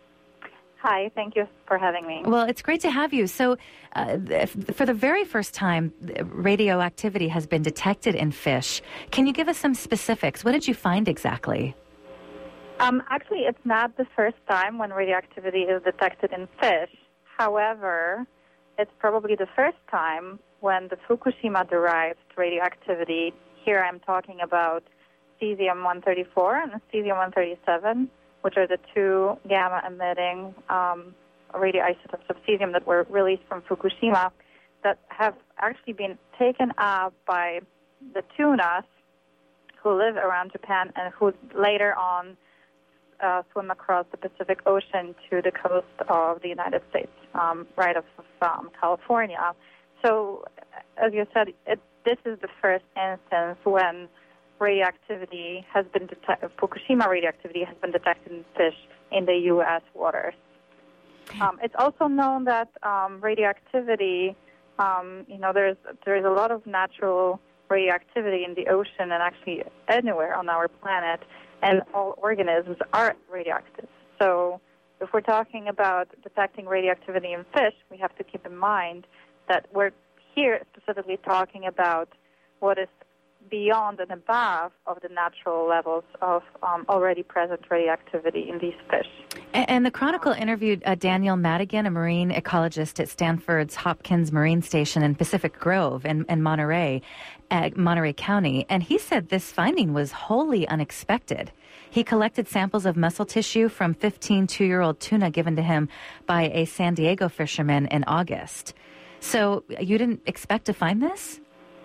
Hi, thank you for having me. Well, it's great to have you. So, uh, for the very first time, radioactivity has been detected in fish. Can you give us some specifics? What did you find exactly? Um, actually, it's not the first time when radioactivity is detected in fish. However, it's probably the first time when the Fukushima-derived radioactivity, here I'm talking about cesium one thirty-four and cesium one thirty-seven, which are the two gamma-emitting um, radioisotopes of cesium that were released from Fukushima, that have actually been taken up by the tunas who live around Japan and who later on uh, swim across the Pacific Ocean to the coast of the United States, um, right off of um, California. so, as you said, it, this is the first instance when radioactivity has been detected, Fukushima radioactivity has been detected in fish in the U S waters. Um, it's also known that um, radioactivity, um, you know, there's there's a lot of natural radioactivity in the ocean and actually anywhere on our planet, and all organisms are radioactive. So if we're talking about detecting radioactivity in fish, we have to keep in mind that we're here specifically talking about what is beyond and above of the natural levels of um, already present radioactivity in these fish. And, and the Chronicle interviewed uh, Daniel Madigan, a marine ecologist at Stanford's Hopkins Marine Station in Pacific Grove in, in Monterey, uh, Monterey County, and he said this finding was wholly unexpected. He collected samples of muscle tissue from fifteen two-year-old tuna given to him by a San Diego fisherman in August. So you didn't expect to find this?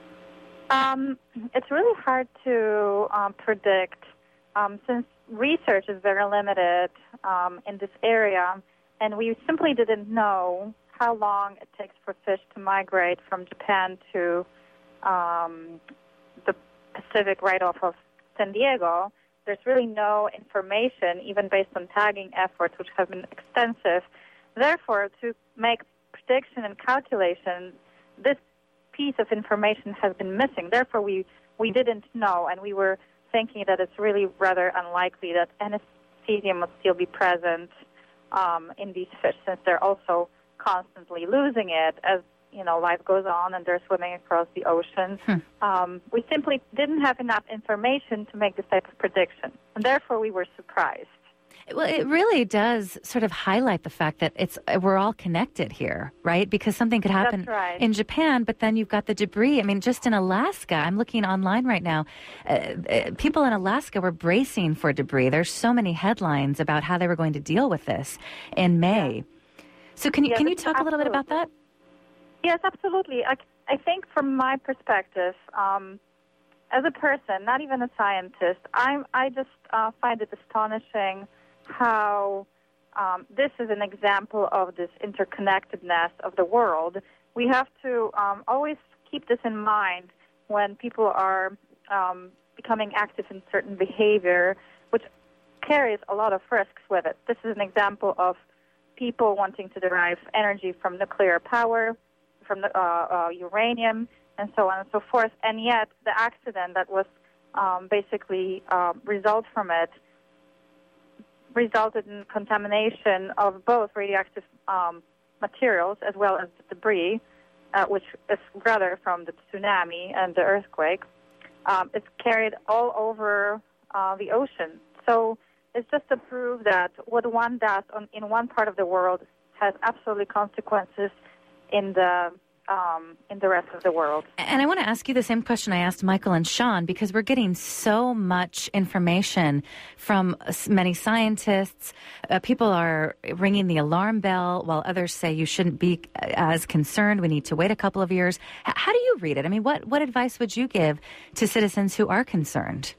Um, it's really hard to um, predict um, since research is very limited um, in this area, and we simply didn't know how long it takes for fish to migrate from Japan to um, the Pacific right off of San Diego. There's really no information, even based on tagging efforts, which have been extensive. Therefore, to make prediction and calculation, this piece of information has been missing. Therefore, we, we didn't know, and we were thinking that it's really rather unlikely that anesthesium would still be present um, in these fish, since they're also constantly losing it as, you know, life goes on and they're swimming across the ocean. Hmm. Um, we simply didn't have enough information to make this type of prediction, and therefore we were surprised. Well, it really does sort of highlight the fact that it's we're all connected here, right? Because something could happen right. in Japan, but then you've got the debris. I mean, just in Alaska, I'm looking online right now, uh, uh, people in Alaska were bracing for debris. There's so many headlines about how they were going to deal with this in May. Yeah. So can you, yeah, can you talk absolutely. a little bit about that? Yes, absolutely. I, I think from my perspective, um, as a person, not even a scientist, I'm, I just uh, find it astonishing how um, this is an example of this interconnectedness of the world. We have to um, always keep this in mind when people are um, becoming active in certain behavior, which carries a lot of risks with it. This is an example of people wanting to derive energy from nuclear power, from the, uh, uh, uranium, and so on and so forth. And yet the accident that was um, basically uh, result from it resulted in contamination of both radioactive um, materials as well as the debris, uh, which is rather from the tsunami and the earthquake. Um, it's carried all over uh, the ocean. So it's just to prove that what one does on, in one part of the world has absolutely consequences in the Um, in the rest of the world. And I want to ask you the same question I asked Michael and Sean, because we're getting so much information from many scientists. Uh, people are ringing the alarm bell, while others say you shouldn't be as concerned. We need to wait a couple of years. H- how do you read it? I mean, what, what advice would you give to citizens who are concerned?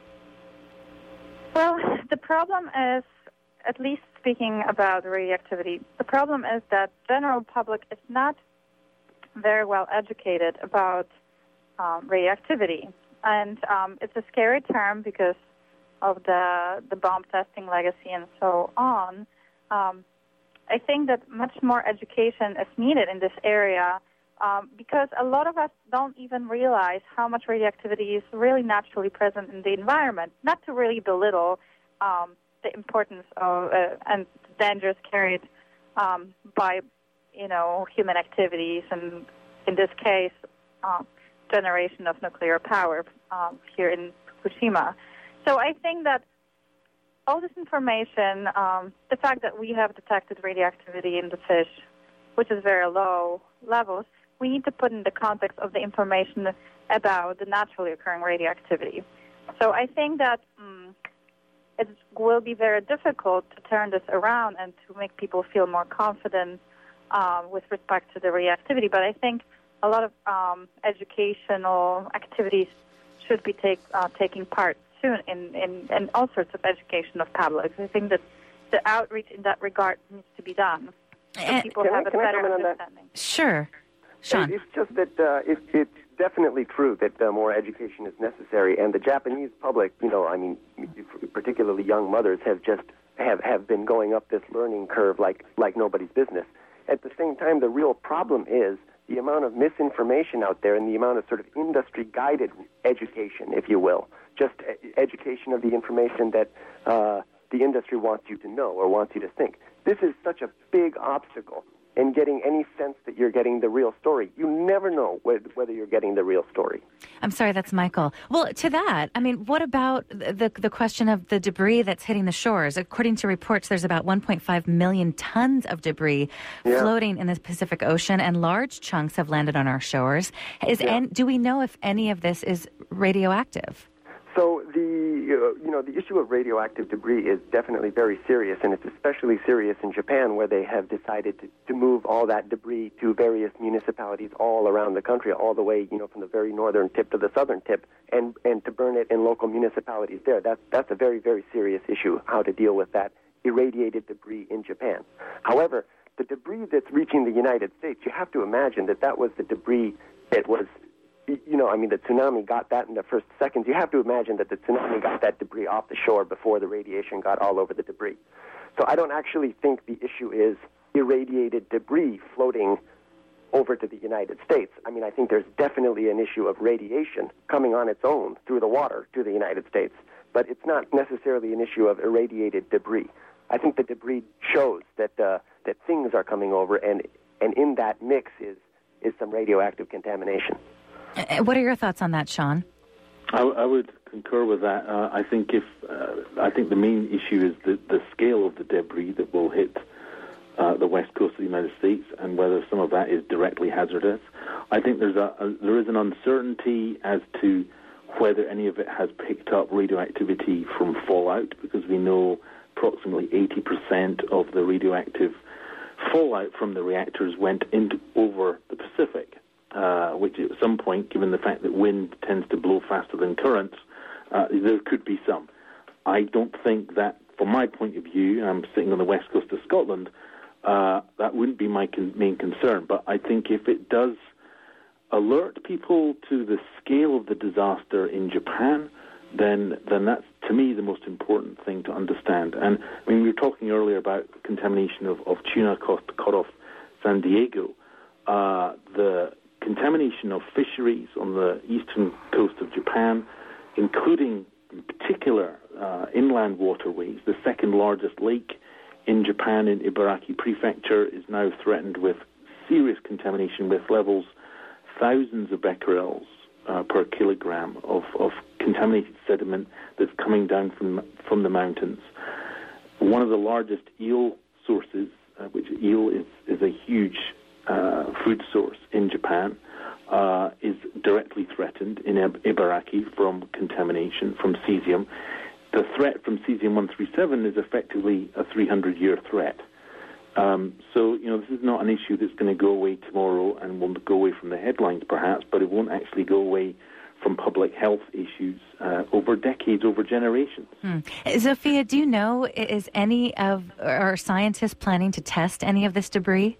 Well, the problem is, at least speaking about radioactivity, the problem is that general public is not very well educated about um, radioactivity. And um, it's a scary term because of the, the bomb testing legacy and so on. Um, I think that much more education is needed in this area um, because a lot of us don't even realize how much radioactivity is really naturally present in the environment. Not to really belittle um, the importance of uh, and dangers carried um, by you know, human activities, and in this case, um, generation of nuclear power um, here in Fukushima. So I think that all this information, um, the fact that we have detected radioactivity in the fish, which is very low levels, we need to put in the context of the information about the naturally occurring radioactivity. So I think that um, it will be very difficult to turn this around and to make people feel more confident Um, with respect to the reactivity, but I think a lot of um, educational activities should be take, uh, taking part soon in, in, in all sorts of education of publics. I think that the outreach in that regard needs to be done so and people can have I, a better understanding. Sure. Sean. It's just that uh, it, it's definitely true that uh, more education is necessary, and the Japanese public, you know, I mean, particularly young mothers, have just have, have been going up this learning curve like like nobody's business. At the same time, the real problem is the amount of misinformation out there and the amount of sort of industry-guided education, if you will, just education of the information that uh, the industry wants you to know or wants you to think. This is such a big obstacle in getting any sense that you're getting the real story. You never know whether you're getting the real story. I'm sorry, that's Michael. Well, to that, I mean, what about the the question of the debris that's hitting the shores? According to reports, there's about one point five million tons of debris yeah. floating in the Pacific Ocean, and large chunks have landed on our shores. Is yeah. and do we know if any of this is radioactive? So the uh, you know the issue of radioactive debris is definitely very serious, and it's especially serious in Japan, where they have decided to, to move all that debris to various municipalities all around the country, all the way you know from the very northern tip to the southern tip, and and to burn it in local municipalities there. That's that's a very very serious issue. How to deal with that irradiated debris in Japan. However, the debris that's reaching the United States, you have to imagine that that was the debris that was. You know, I mean, the tsunami got that in the first seconds. You have to imagine that the tsunami got that debris off the shore before the radiation got all over the debris. So I don't actually think the issue is irradiated debris floating over to the United States. I mean, I think there's definitely an issue of radiation coming on its own through the water to the United States, but it's not necessarily an issue of irradiated debris. I think the debris shows that uh, that things are coming over, and and in that mix is is some radioactive contamination. What are your thoughts on that, Sean? I, I would concur with that. Uh, I think if uh, I think the main issue is the, the scale of the debris that will hit uh, the west coast of the United States, and whether some of that is directly hazardous. I think there's a, a there is an uncertainty as to whether any of it has picked up radioactivity from fallout, because we know approximately eighty percent of the radioactive fallout from the reactors went into over the Pacific. Uh, which at some point, given the fact that wind tends to blow faster than currents, uh, there could be some. I don't think that, from my point of view, I'm sitting on the west coast of Scotland, uh, that wouldn't be my con- main concern. But I think if it does alert people to the scale of the disaster in Japan, then then that's, to me, the most important thing to understand. And I mean, we were talking earlier about contamination of, of tuna caught, caught off San Diego. Uh, the contamination of fisheries on the eastern coast of Japan, including in particular uh, inland waterways. The second largest lake in Japan, in Ibaraki Prefecture, is now threatened with serious contamination, with levels thousands of becquerels uh, per kilogram of, of contaminated sediment that's coming down from from the mountains. One of the largest eel sources, uh, which eel is, is a huge Uh, food source in Japan, uh, is directly threatened in Ibaraki from contamination from cesium. The threat from cesium one thirty-seven is effectively a three hundred year threat. Um, so, you know, this is not an issue that's going to go away tomorrow and won't go away from the headlines, perhaps, but it won't actually go away from public health issues uh, over decades, over generations. Hmm. Zofia, do you know, is any of our scientists planning to test any of this debris?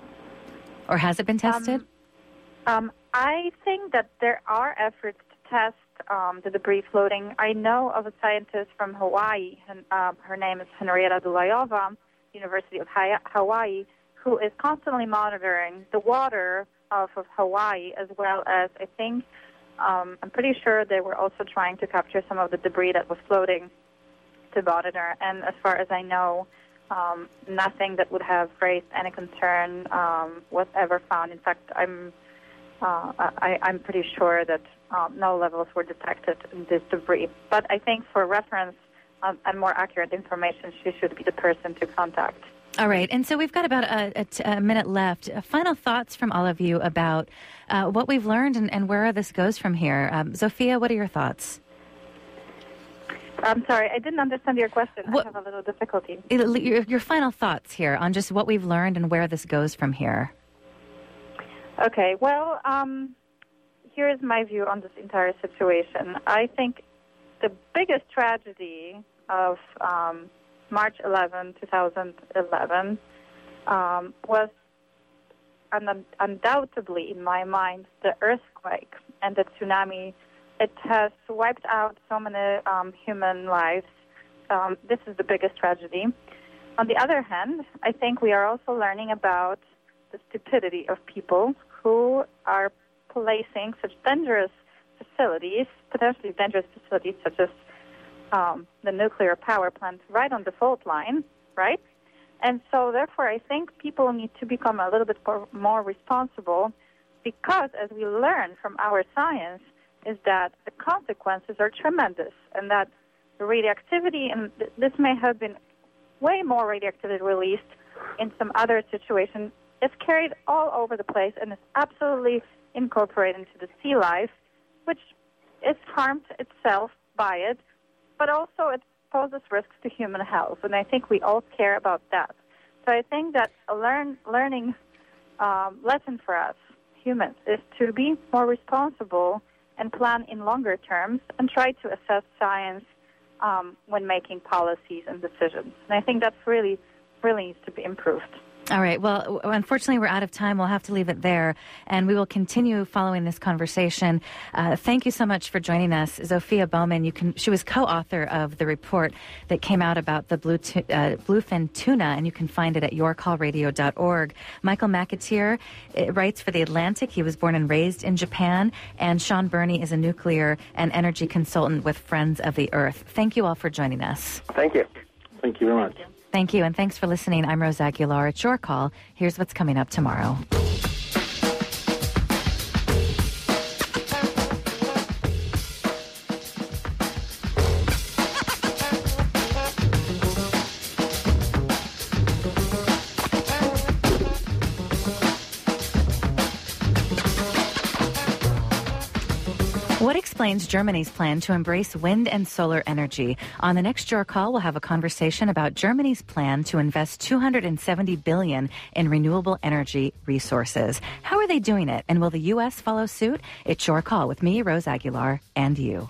Or has it been tested? Um, um, I think that there are efforts to test um, the debris floating. I know of a scientist from Hawaii, and uh, her name is Henrietta Dulayova, University of Hawaii, who is constantly monitoring the water off of Hawaii, as well as, I think, um, I'm pretty sure they were also trying to capture some of the debris that was floating to monitor. And as far as I know, Um, nothing that would have raised any concern um, was ever found. In fact, I'm uh, I, I'm pretty sure that um, no levels were detected in this debris. But I think for reference um, and more accurate information, she should be the person to contact. All right, and so we've got about a, a, t- a minute left. Uh, final thoughts from all of you about uh, what we've learned and, and where this goes from here. Um, Zofia, what are your thoughts? I'm sorry, I didn't understand your question. What, I have a little difficulty. Your, your final thoughts here on just what we've learned and where this goes from here. Okay, well, um, here's my view on this entire situation. I think the biggest tragedy of um, March eleventh, twenty eleven um, was un- undoubtedly, in my mind, the earthquake and the tsunami. It has wiped out so many um, human lives. Um, this is the biggest tragedy. On the other hand, I think we are also learning about the stupidity of people who are placing such dangerous facilities, potentially dangerous facilities such as um, the nuclear power plant, right on the fault line, right? And so, therefore, I think people need to become a little bit more, more responsible because, as we learn from our science, is that the consequences are tremendous and that the radioactivity, and th- this may have been way more radioactivity released in some other situation, is carried all over the place and is absolutely incorporated into the sea life, which is harmed itself by it, but also it poses risks to human health, and I think we all care about that. So I think that a learn, learning um, lesson for us humans is to be more responsible and plan in longer terms and try to assess science um, when making policies and decisions. And I think that's really, really needs to be improved. All right. Well, unfortunately, we're out of time. We'll have to leave it there, and we will continue following this conversation. Uh, thank you so much for joining us, Zofia Bowman. You can. She was co-author of the report that came out about the blue tu- uh, bluefin tuna, and you can find it at your call radio dot org. Michael McAteer uh, writes for The Atlantic. He was born and raised in Japan, and Sean Burney is a nuclear and energy consultant with Friends of the Earth. Thank you all for joining us. Thank you. Thank you very much. Thank you, and thanks for listening. I'm Rose Aguilar. It's your call. Here's what's coming up tomorrow. What explains Germany's plan to embrace wind and solar energy? On the next Your Call, we'll have a conversation about Germany's plan to invest two hundred seventy billion dollars in renewable energy resources. How are they doing it? And will the U S follow suit? It's Your Call with me, Rose Aguilar, and you.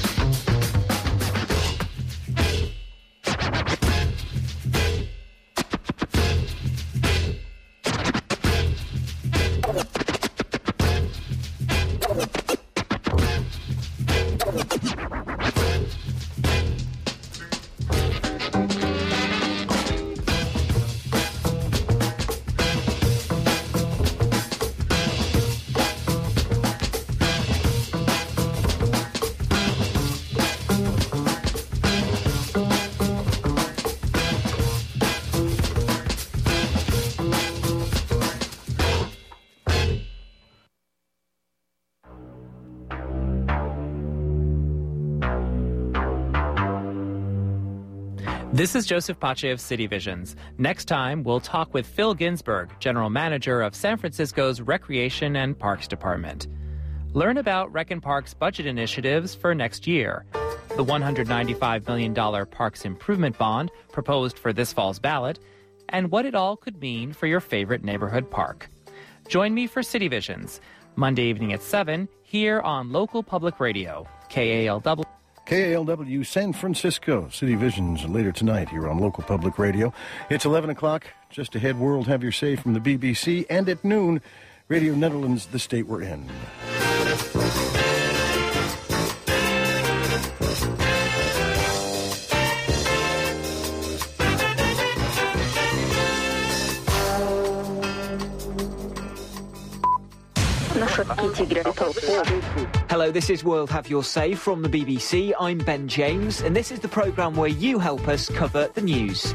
This is Joseph Pache of City Visions. Next time, we'll talk with Phil Ginsburg, General Manager of San Francisco's Recreation and Parks Department. Learn about Rec and Parks budget initiatives for next year. The one hundred ninety-five million dollars Parks Improvement Bond proposed for this fall's ballot, and what it all could mean for your favorite neighborhood park. Join me for City Visions, Monday evening at seven, here on Local Public Radio, K A L W. K A L W San Francisco, City Visions later tonight here on Local Public Radio. It's eleven o'clock, just ahead, World Have Your Say from the B B C, and at noon, Radio Netherlands, the state we're in. Hello, this is World Have Your Say from the B B C. I'm Ben James, and this is the programme where you help us cover the news.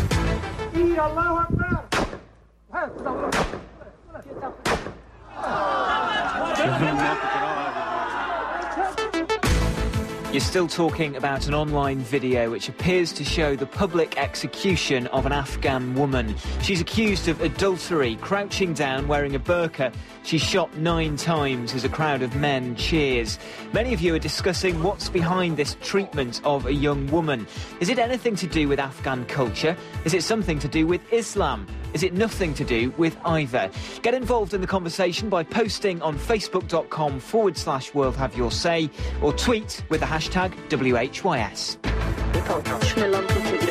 You're still talking about an online video which appears to show the public execution of an Afghan woman. She's accused of adultery, crouching down, wearing a burqa. She's shot nine times as a crowd of men cheers. Many of you are discussing what's behind this treatment of a young woman. Is it anything to do with Afghan culture? Is it something to do with Islam? Is it nothing to do with either? Get involved in the conversation by posting on facebook.com forward slash World Have Your Say or tweet with the hashtag W H Y S.